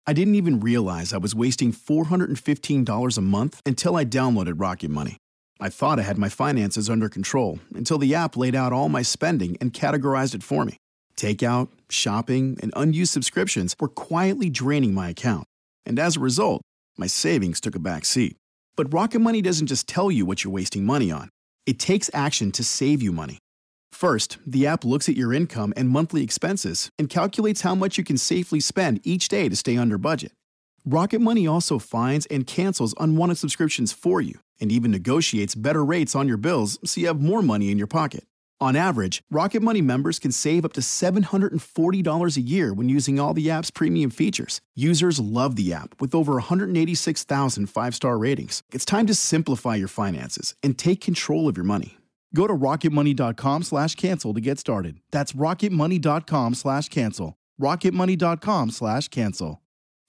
I didn't even realize I was wasting $415 a month until I downloaded Rocket Money. I thought I had my finances under control until the app laid out all my spending and categorized it for me. Takeout, shopping, and unused subscriptions were quietly draining my account. And as a result, my savings took a back seat. But Rocket Money doesn't just tell you what you're wasting money on. It takes action to save you money. First, the app looks at your income and monthly expenses and calculates how much you can safely spend each day to stay under budget. Rocket Money also finds and cancels unwanted subscriptions for you and even negotiates better rates on your bills so you have more money in your pocket. On average, Rocket Money members can save up to $740 a year when using all the app's premium features. Users love the app with over 186,000 five-star ratings. It's time to simplify your finances and take control of your money. Go to rocketmoney.com/cancel to get started. That's rocketmoney.com/cancel. rocketmoney.com/cancel.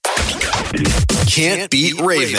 Can't beat Raven.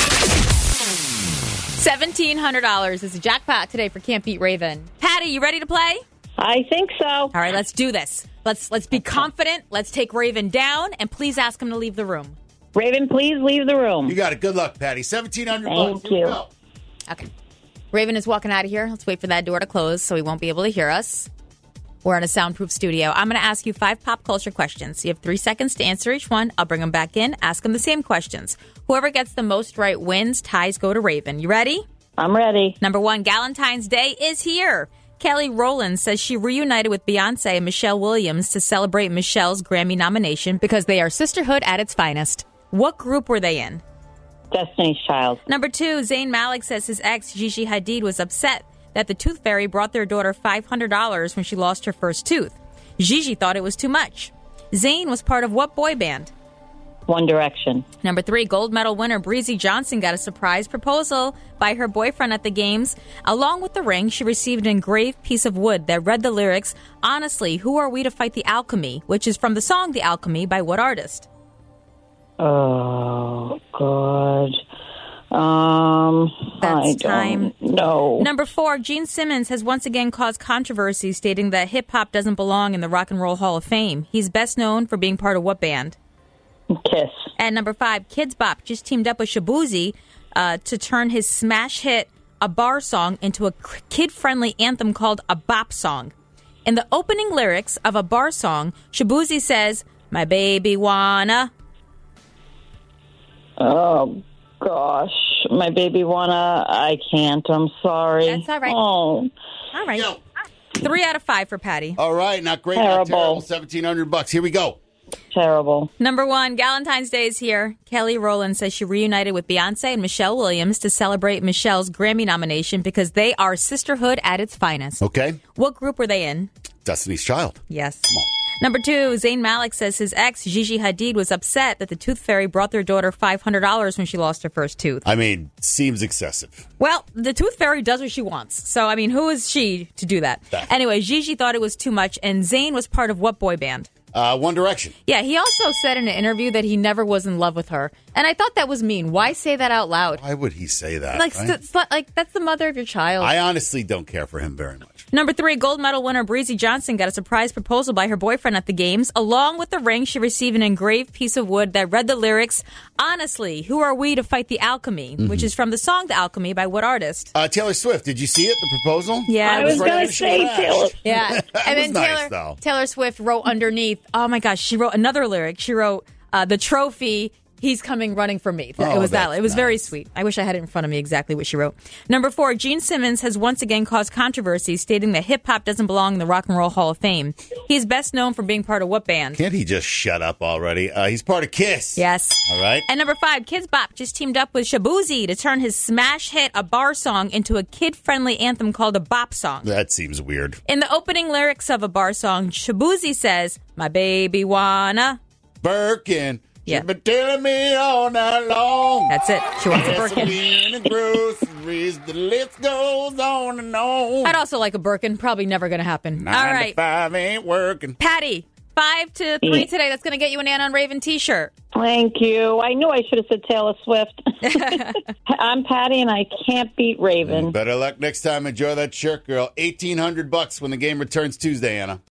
$1,700 is the jackpot today for Can't Beat Raven. Patty, you ready to play? I think so. All right, let's do this. Let's be confident. Let's take Raven down, and please ask him to leave the room. Raven, please leave the room. You got it. Good luck, Patty. $1,700. Thank you. Go. Okay. Raven is walking out of here. Let's wait for that door to close so he won't be able to hear us. We're in a soundproof studio. I'm going to ask you 5 pop culture questions. You have 3 seconds to answer each one. I'll bring them back in, ask them the same questions. Whoever gets the most right wins. Ties go to Raven. You ready? I'm ready. Number 1, Galentine's Day is here. Kelly Rowland says she reunited with Beyonce and Michelle Williams to celebrate Michelle's Grammy nomination because they are sisterhood at its finest. What group were they in? Destiny's Child. Number 2, Zayn Malik says his ex, Gigi Hadid, was upset that the Tooth Fairy brought their daughter $500 when she lost her first tooth. Gigi thought it was too much. Zayn was part of what boy band? One Direction. Number 3, gold medal winner Breezy Johnson got a surprise proposal by her boyfriend at the games. Along with the ring, she received an engraved piece of wood that read the lyrics, "Honestly, who are we to fight the alchemy?" which is from the song The Alchemy by what artist? Oh, God. That's time. No. Number 4, Gene Simmons has once again caused controversy, stating that hip-hop doesn't belong in the Rock and Roll Hall of Fame. He's best known for being part of what band? Kiss. And number 5, Kidz Bop just teamed up with Shaboozey to turn his smash hit, A Bar Song, into a kid-friendly anthem called a bop song. In the opening lyrics of A Bar Song, Shaboozey says, "My baby wanna..." Oh, gosh. My baby wanna... I can't. I'm sorry. That's all right. Oh. All right. Yo. 3 out of 5 for Patty. All right. Not great. Not terrible. $1,700. Here we go. Terrible. Number 1, Galentine's Day is here. Kelly Rowland says she reunited with Beyonce and Michelle Williams to celebrate Michelle's Grammy nomination because they are sisterhood at its finest. Okay. What group were they in? Destiny's Child. Yes. Number 2, Zayn Malik says his ex, Gigi Hadid, was upset that the Tooth Fairy brought their daughter $500 when she lost her first tooth. I mean, seems excessive. Well, the Tooth Fairy does what she wants. So, I mean, who is she to do that? Anyway, Gigi thought it was too much, and Zayn was part of what boy band? One Direction. Yeah, he also said in an interview that he never was in love with her. And I thought that was mean. Why say that out loud? Why would he say that? Like, right? that's the mother of your child. I honestly don't care for him very much. Number 3, gold medal winner Breezy Johnson got a surprise proposal by her boyfriend at the games. Along with the ring, she received an engraved piece of wood that read the lyrics, "Honestly, who are we to fight the alchemy?" which is from the song The Alchemy by what artist? Taylor Swift. Did you see it, the proposal? Yeah. I was going to say Taylor. Yeah. And then nice, Taylor Swift wrote underneath, oh my gosh, she wrote another lyric. She wrote, "The trophy, he's coming running for me." It was that. It was very sweet. I wish I had it in front of me exactly what she wrote. Number 4, Gene Simmons has once again caused controversy, stating that hip-hop doesn't belong in the Rock and Roll Hall of Fame. He's best known for being part of what band? Can't he just shut up already? He's part of Kiss. Yes. All right. And number 5, Kidz Bop just teamed up with Shaboozey to turn his smash hit, A Bar Song, into a kid-friendly anthem called a bop song. That seems weird. In the opening lyrics of A Bar Song, Shaboozey says, "My baby wanna..." Birkin. Yeah. You've been telling me all night long. That's it. She wants a Birkin. Gasoline and groceries, the list goes on and on. I'd also like a Birkin. Probably never going to happen. 9 All to right. 5 ain't working. Patty, 5 to 3 today. That's going to get you an Ann on Raven t-shirt. Thank you. I knew I should have said Taylor Swift. I'm Patty, and I can't beat Raven. Better luck next time. Enjoy that shirt, girl. $1,800 when the game returns Tuesday, Anna.